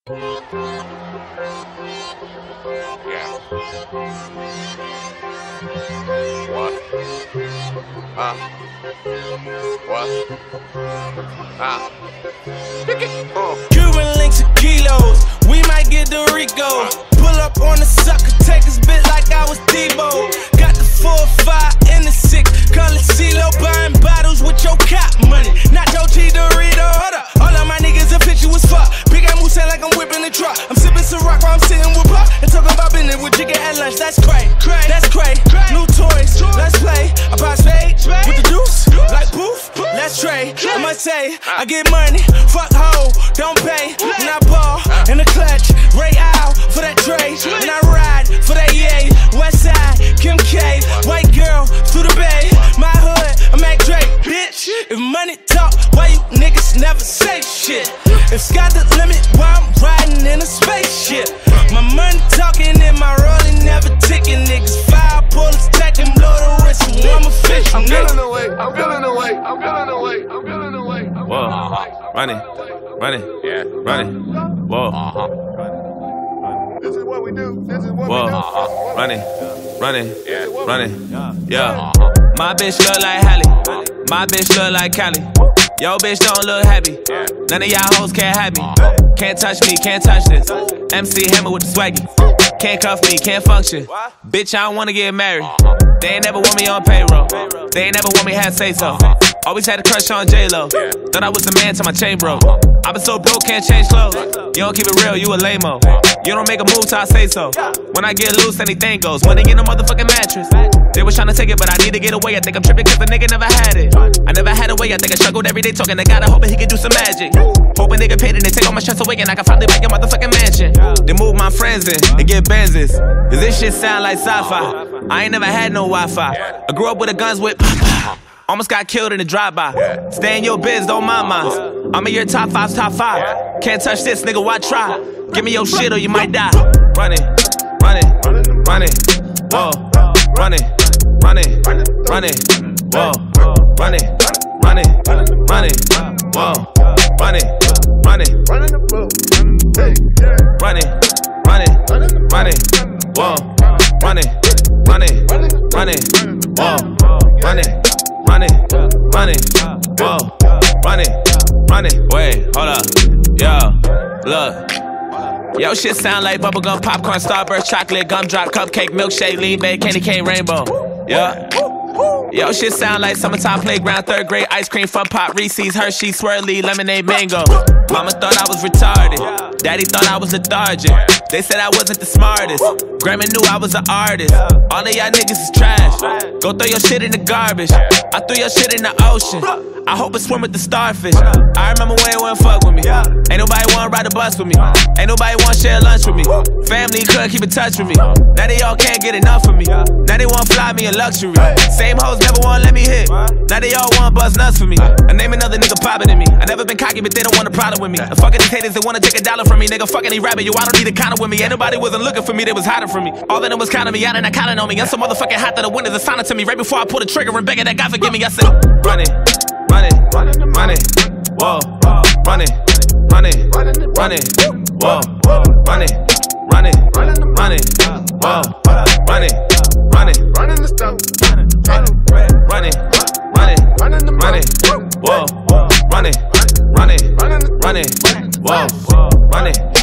Yeah. What? What? Cuban links and kilos, we might get the Rico. Pull up on the sucker, take his bit like I was Debo. Got the 4-5 in the 6, call it CeeLo. Buying bottles with your cop money, not your Dorito. Hold up, all of my niggas official as fuck. Big ass moose sound like I'm whipping the truck. I'm sipping some rock while I'm sitting with Pop and talking about business with Jigga at lunch. That's cray, that's cray. New toys, let's play. I buy spade with the deuce, like poof. Let's trade. I must say, I get money, fuck hoe, don't pay. And I ball in the clutch, Ray Owl for that tray. And I ride for that yay. West side, Kim K, white girl through the bay. My hood, I'm Mac Drake, bitch. If money talk, why you niggas never say shit? If sky's the limit, why I'm riding in a spaceship? My money talking and my rolling never ticking. Niggas fire bullets, check and blow the whistle. I'm official, I'm feeling the way, I'm feeling the way, I'm feeling the way, I'm feeling the way. Whoa, running, yeah, running, whoa. This is what we do, this is what Whoa, we do. running, yeah. My bitch look like Halle, my bitch look like Cali. Yo bitch don't look happy, none of y'all hoes can't have me. Can't touch me, can't touch this. MC Hammer with the swaggy. Can't cuff me, can't function. Bitch, I don't wanna get married. They ain't never want me on payroll. They ain't never want me have say so. Always had a crush on J-Lo. Thought I was the man till my chain broke. I been so broke, can't change clothes. You don't keep it real, you a lame-o. You don't make a move till I say so. When I get loose, anything goes. Money in a motherfucking mattress. They was tryna take it, but I need to get away. I think I'm tripping cause the nigga never had it. I never had a way, I think I struggled every day talking to God. I hoping he could do some magic. Hoping nigga paid it and take all my stress away and I can finally buy your motherfucking mansion. Then move my friends in and get Benzes. Cause this shit sound like sci-fi. I ain't never had no Wi-Fi. I grew up with the guns with pop. Almost got killed in the drive-by. Stay in your biz, don't mind mine. I'm in your top 5's top 5. Can't touch this, nigga, why try? Give me your shit or you might die. Running, whoa. Running, whoa. Running, whoa. Running, whoa. Running, whoa. Wait, hold up, yo, look. Yo, shit sound like bubblegum, popcorn, Starburst, chocolate, gumdrop, cupcake, milkshake, lean bake, candy cane, rainbow. Yeah. Yo, shit sound like summertime playground, 3rd grade, ice cream, fun pop, Reese's, Hershey's, swirly, lemonade, mango. Mama thought I was retarded, daddy thought I was lethargic. They said I wasn't the smartest, Grandma knew I was an artist. All of y'all niggas is trash, go throw your shit in the garbage. I threw your shit in the ocean, I hope it swim with the starfish. I remember when it wouldn't fuck with me. Ain't nobody wanna ride the bus with me. Ain't nobody wanna share lunch with me. Family couldn't keep in touch with me. Now they all can't get enough of me. Now they wanna fly me in luxury. Same hoes never wanna let me hit. Now they all wanna buzz nuts for me. I name another nigga poppin' than me. I never been cocky, but they don't want a problem with me. And fucking these haters, they wanna take $1 from me. Nigga, fucking they rabbit, yo, I don't need a counter with me. Ain't nobody wasn't looking for me, they was hiding from me. All of them was counting me out and not counting on me. I'm so motherfucking hot that the wind is a sign to me. Right before I pull the trigger and begging that God forgive me, I said, running, whoa. Running, whoa. Running, whoa. Running the stone. Running, whoa. Running, whoa. Running.